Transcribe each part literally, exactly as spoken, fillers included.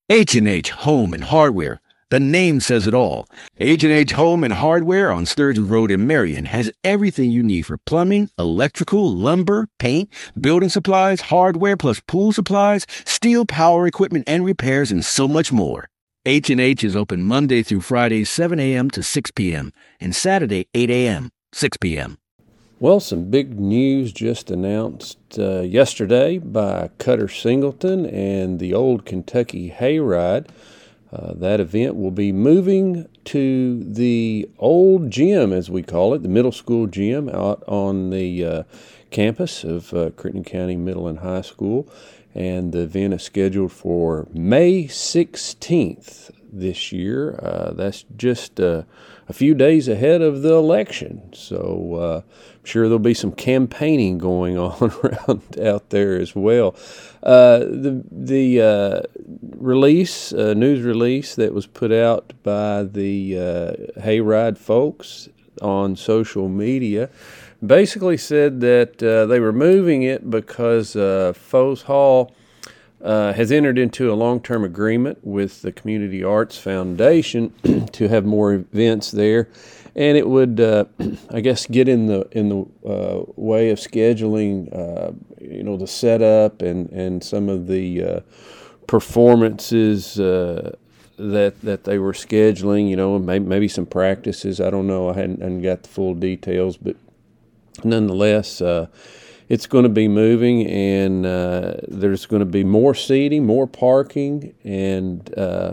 H and H Home and Hardware. The name says it all. H and H Home and Hardware on Sturgeon Road in Marion has everything you need for plumbing, electrical, lumber, paint, building supplies, hardware plus pool supplies, steel power equipment and repairs, and so much more. H and H is open Monday through Friday seven a.m. to six p.m. and Saturday eight a.m. six p.m. Well, some big news just announced uh, yesterday by Cutter Singleton and the Old Kentucky Hayride. Uh, that event will be moving to the old gym, as we call it, the middle school gym out on the uh, campus of uh, Crittenden County Middle and High School. And the event is scheduled for May sixteenth this year. Uh, that's just uh, a few days ahead of the election. So uh, I'm sure there'll be some campaigning going on around out there as well. Uh, the the uh, release, uh, news release that was put out by the uh, Hayride folks on social media basically said that uh, they were moving it because uh, Foes Hall uh, has entered into a long-term agreement with the Community Arts Foundation to have more events there, and it would, uh, I guess, get in the in the uh, way of scheduling, uh, you know, the setup and and some of the uh, performances uh, that that they were scheduling. You know, maybe, maybe some practices. I don't know. I hadn't, hadn't got the full details, but nonetheless, uh, it's going to be moving, and uh, there's going to be more seating, more parking, and uh,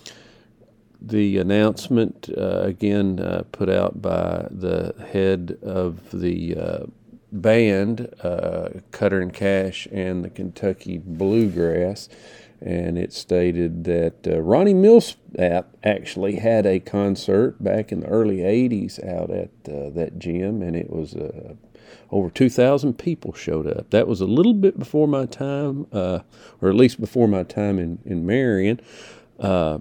the announcement, uh, again, uh, put out by the head of the uh, band, uh, Cutter and Cash and the Kentucky Bluegrass, and it stated that uh, Ronnie Millsap actually had a concert back in the early eighties out at uh, that gym, and it was uh, over two thousand people showed up. That was a little bit before my time, uh, or at least before my time in, in Marion. Uh,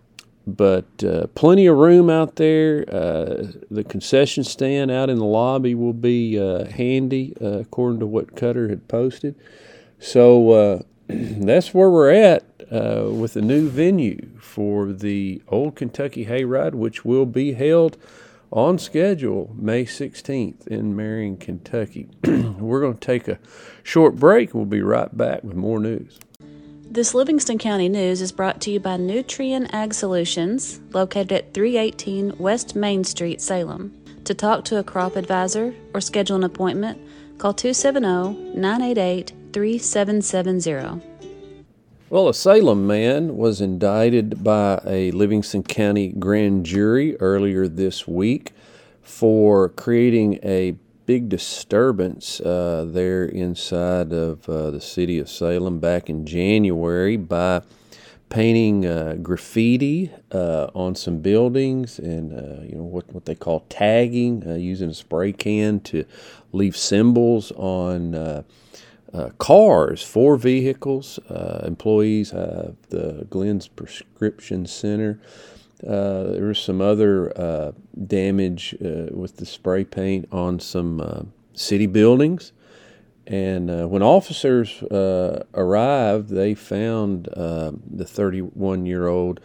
but uh, plenty of room out there. Uh, the concession stand out in the lobby will be uh, handy, uh, according to what Cutter had posted. So uh, that's where we're at uh, with a new venue for the Old Kentucky Hayride, which will be held on schedule May sixteenth in Marion, Kentucky. We're going to take a short break. We'll be right back with more news. This Livingston County News is brought to you by Nutrien Ag Solutions, located at three eighteen West Main Street, Salem. To talk to a crop advisor or schedule an appointment, call two seven zero, nine eight eight, three seven seven zero. Well, a Salem man was indicted by a Livingston County grand jury earlier this week for creating a big disturbance uh, there inside of uh, the city of Salem back in January by painting uh, graffiti uh, on some buildings and uh, you know what, what they call tagging, uh, using a spray can to leave symbols on uh, Uh, cars, four vehicles, uh, employees of the Glenn's Prescription Center. Uh, there was some other uh, damage uh, with the spray paint on some uh, city buildings. And uh, when officers uh, arrived, they found uh, the thirty-one-year-old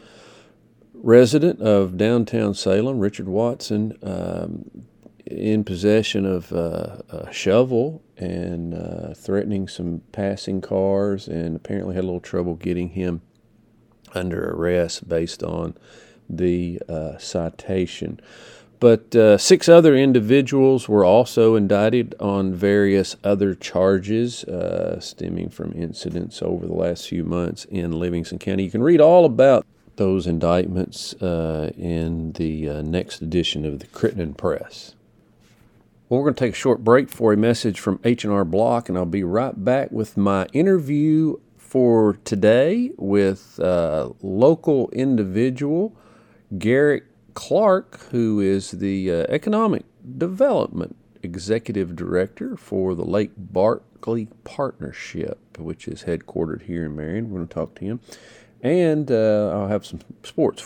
resident of downtown Salem, Richard Watson, um, in possession of uh, a shovel and uh, threatening some passing cars, and apparently had a little trouble getting him under arrest based on the uh, citation. But uh, six other individuals were also indicted on various other charges uh, stemming from incidents over the last few months in Livingston County. You can read all about those indictments uh, in the uh, next edition of the Crittenden Press. Well, we're going to take a short break for a message from H and R Block, and I'll be right back with my interview for today with uh, local individual Garrett Clark, who is the uh, Economic Development Executive Director for the Lake Barkley Partnership, which is headquartered here in Marion. We're going to talk to him, and uh, I'll have some sports for you.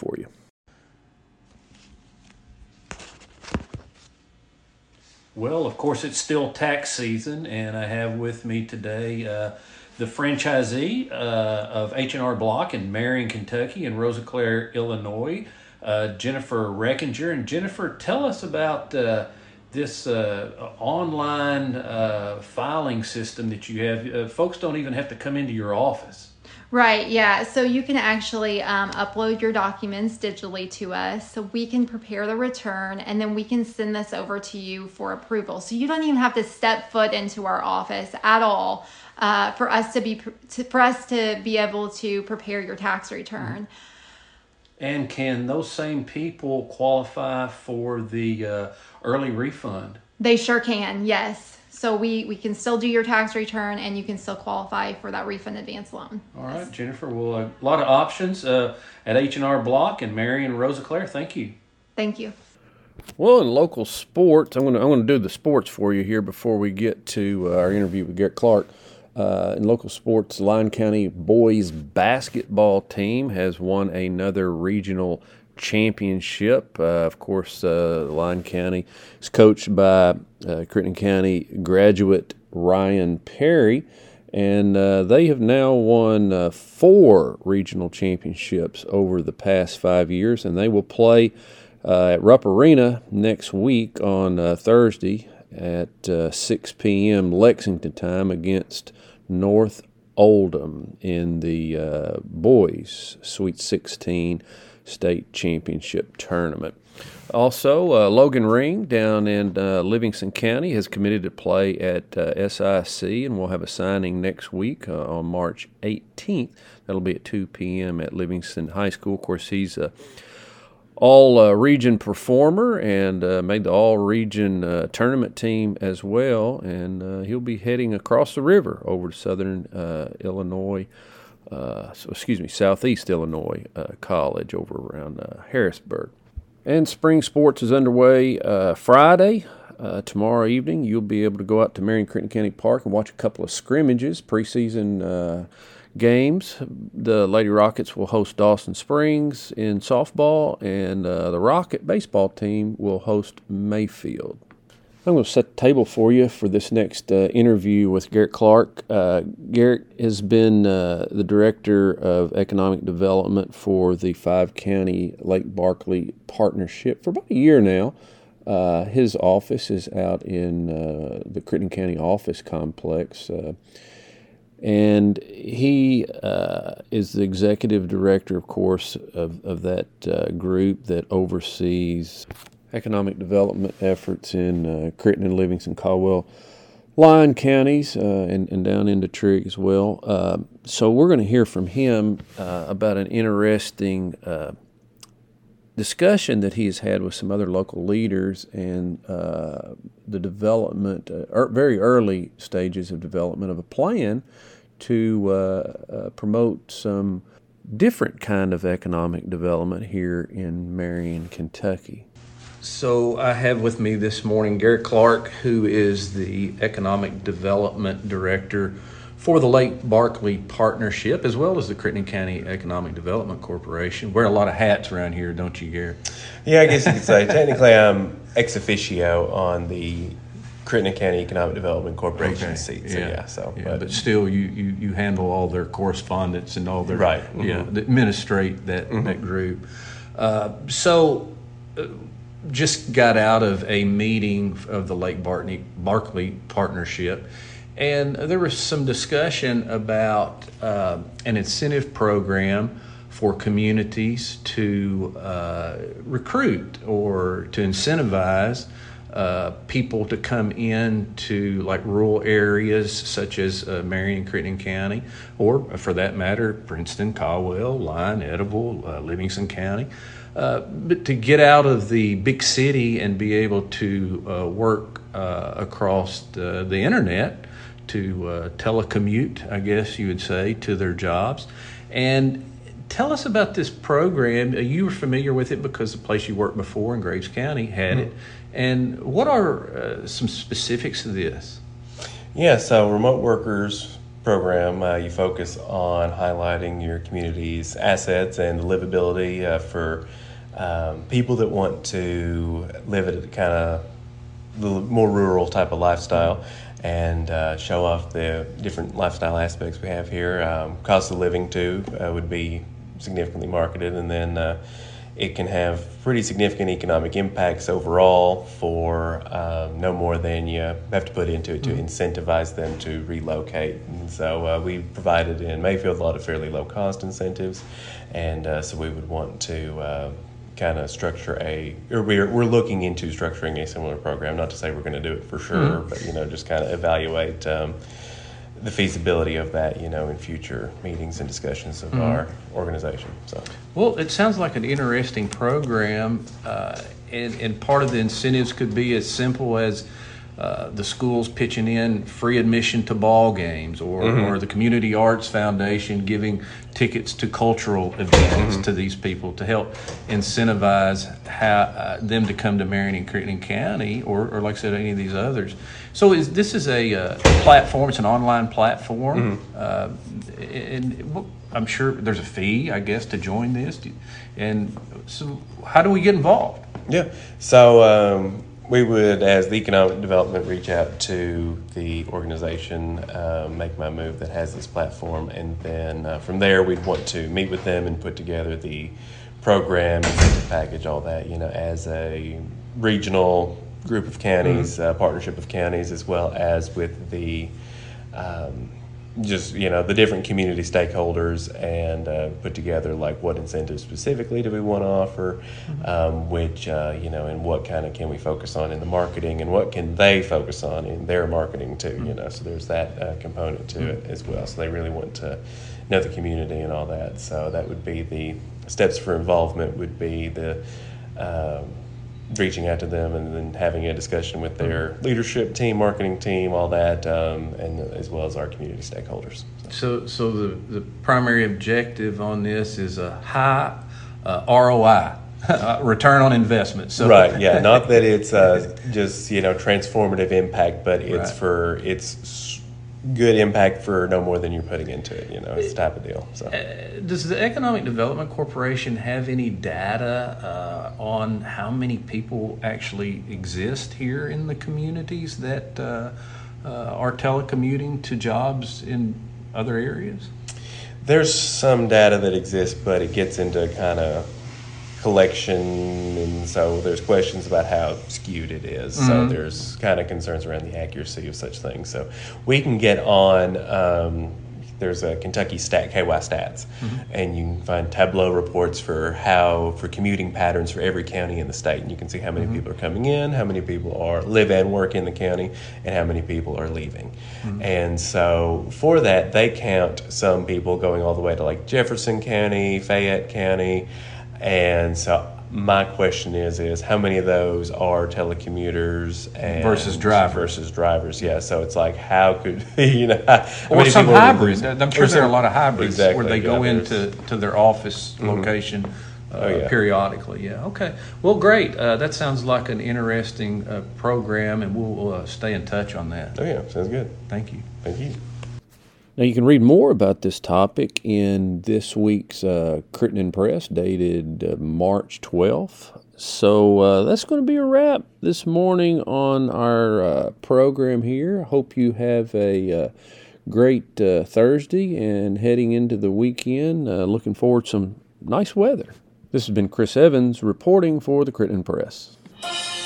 Well, of course, it's still tax season, and I have with me today uh, the franchisee uh, of H and R Block in Marion, Kentucky, and Rosiclare, Illinois, uh, Jennifer Reckinger. And Jennifer, tell us about uh, this uh, online uh, filing system that you have. Uh, folks don't even have to come into your office. Right, yeah. So you can actually um, upload your documents digitally to us so we can prepare the return, and then we can send this over to you for approval. So you don't even have to step foot into our office at all uh, for us to be to, for us to be able to prepare your tax return. And can those same people qualify for the uh, early refund? They sure can, yes. So we, we can still do your tax return, and you can still qualify for that refund advance loan. All right, Jennifer. Well, a lot of options uh, at H and R Block and Marion and Rosiclare. Thank you. Thank you. Well, in local sports, I'm going to I'm going to do the sports for you here before we get to uh, our interview with Garrett Clark. Uh, in local sports, the Lyon County boys basketball team has won another regional championship. Uh, of course, uh, Lyon County is coached by uh, Crittenden County graduate Ryan Perry, and uh, they have now won uh, four regional championships over the past five years, and they will play uh, at Rupp Arena next week on uh, Thursday at uh, six p.m. Lexington time against North Oldham in the uh, boys Sweet sixteen state championship tournament. Also, uh, Logan Ring down in uh, Livingston County has committed to play at uh, S I C, and we'll have a signing next week uh, on March eighteenth. That'll be at two p.m. at Livingston High School. Of course, he's a all-region uh, performer and uh, made the all-region uh, tournament team as well, and uh, he'll be heading across the river over to Southern uh, Illinois Uh, so excuse me, Southeast Illinois uh, College over around uh, Harrisburg. And spring sports is underway uh, Friday. Uh, tomorrow evening, you'll be able to go out to Marion Crittenden County Park and watch a couple of scrimmages, preseason uh, games. The Lady Rockets will host Dawson Springs in softball, and uh, the Rocket baseball team will host Mayfield. I'm going to set the table for you for this next uh, interview with Garrett Clark. Uh, Garrett has been uh, the Director of Economic Development for the five-county Lake Barkley Partnership for about a year now. Uh, his office is out in uh, the Crittenden County office complex, uh, and he uh, is the Executive Director, of course, of, of that uh, group that oversees economic development efforts in uh, Crittenden, Livingston, Caldwell, Lyon counties, uh, and, and down into Trigg as well. Uh, so we're going to hear from him uh, about an interesting uh, discussion that he has had with some other local leaders and uh, the development, uh, er, very early stages of development of a plan to uh, uh, promote some different kind of economic development here in Marion, Kentucky. So I have with me this morning Garrett Clark, who is the Economic Development Director for the Lake Barkley Partnership, as well as the Crittenden County Economic Development Corporation. Wear a lot of hats around here, don't you, Garrett? Yeah, I guess you could say. Technically, I'm ex officio on the Crittenden County Economic Development Corporation Okay. seat. So, yeah. yeah, so. Yeah, but, but still, you, you, you handle all their correspondence and all their, Right. yeah, Mm-hmm. administrate that, Mm-hmm. that group. Uh, so, uh, just got out of a meeting of the Lake Barkley, Barkley Partnership, and there was some discussion about uh, an incentive program for communities to uh, recruit or to incentivize uh, people to come in to like rural areas such as uh, Marion and Crittenden County, or for that matter, Princeton, Caldwell, Lyon, Edible, uh, Livingston County. Uh, but to get out of the big city and be able to uh, work uh, across the, the internet, to uh, telecommute, I guess you would say, to their jobs. And tell us about this program. You were familiar with it because the place you worked before in Graves County had mm-hmm. it. And what are uh, some specifics of this? Yeah, so remote workers program, uh, you focus on highlighting your community's assets and livability uh, for um, people that want to live at a kind of the more rural type of lifestyle, and uh, show off the different lifestyle aspects we have here. Um, cost of living too uh, would be significantly marketed, and then uh, it can have pretty significant economic impacts overall for uh, no more than you have to put into it to mm-hmm. incentivize them to relocate. And so uh, we provided in Mayfield a lot of fairly low cost incentives, and uh, so we would want to uh, kind of structure a, or we're, we're looking into structuring a similar program, not to say we're going to do it for sure, mm-hmm. but, you know, just kind of evaluate um, the feasibility of that, you know, in future meetings and discussions of mm-hmm. our organization. So, well, it sounds like an interesting program, uh, and, and part of the incentives could be as simple as uh, the schools pitching in free admission to ball games, or, mm-hmm. or the Community Arts Foundation giving tickets to cultural events mm-hmm. to these people to help incentivize how, uh, them to come to Marion and Crittenden County, or, or like I said, any of these others. So is this is a uh, platform? It's an online platform, mm-hmm. uh, and I'm sure there's a fee, I guess, to join this. And so, how do we get involved? Yeah, so um, we would, as the economic development, reach out to the organization, uh, Make My Move, that has this platform, and then uh, from there we'd want to meet with them and put together the program, incentive package, all that, you know, as a regional group of counties, mm-hmm. uh, partnership of counties, as well as with the um, just, you know, the different community stakeholders, and uh, put together like what incentives specifically do we want to offer, mm-hmm. um, which, uh, you know, and what kind of can we focus on in the marketing, and what can they focus on in their marketing too, mm-hmm. you know, so there's that uh, component to mm-hmm. it as well. So they really want to know the community and all that. So that would be the steps for involvement, would be the um, reaching out to them and then having a discussion with their leadership team, marketing team, all that, um, and as well as our community stakeholders. So, so the, the primary objective on this is a high uh, R O I, return on investment. So. Right, yeah, not that it's uh, just, you know, transformative impact, but it's right. for, it's good impact for no more than you're putting into it, you know, it's the type of deal. So, uh, does the Economic Development Corporation have any data uh, on how many people actually exist here in the communities that uh, uh, are telecommuting to jobs in other areas? There's some data that exists, but it gets into kind of collection, and so there's questions about how skewed it is. Mm-hmm. So there's kind of concerns around the accuracy of such things. So we can get on, um, there's a Kentucky Stat, K Y Stats, mm-hmm. and you can find Tableau reports for how, for commuting patterns for every county in the state, and you can see how many mm-hmm. people are coming in, how many people are live and work in the county, and how many people are leaving. Mm-hmm. And so for that, they count some people going all the way to like Jefferson County, Fayette County. And so my question is, is how many of those are telecommuters and versus drivers? Versus drivers, yeah. So it's like, how could, you know, how or many some people hybrids. I'm sure there are a lot of hybrids exactly, where they yeah, go into to their office mm-hmm. location uh, oh, yeah. periodically. Yeah, okay. Well, great. Uh, that sounds like an interesting uh, program, and we'll uh, stay in touch on that. Oh, yeah, sounds good. Thank you. Thank you. Now, you can read more about this topic in this week's uh, Crittenden Press, dated uh, March twelfth. So uh, that's going to be a wrap this morning on our uh, program here. Hope you have a uh, great uh, Thursday and heading into the weekend. Uh, looking forward to some nice weather. This has been Chris Evans reporting for the Crittenden Press.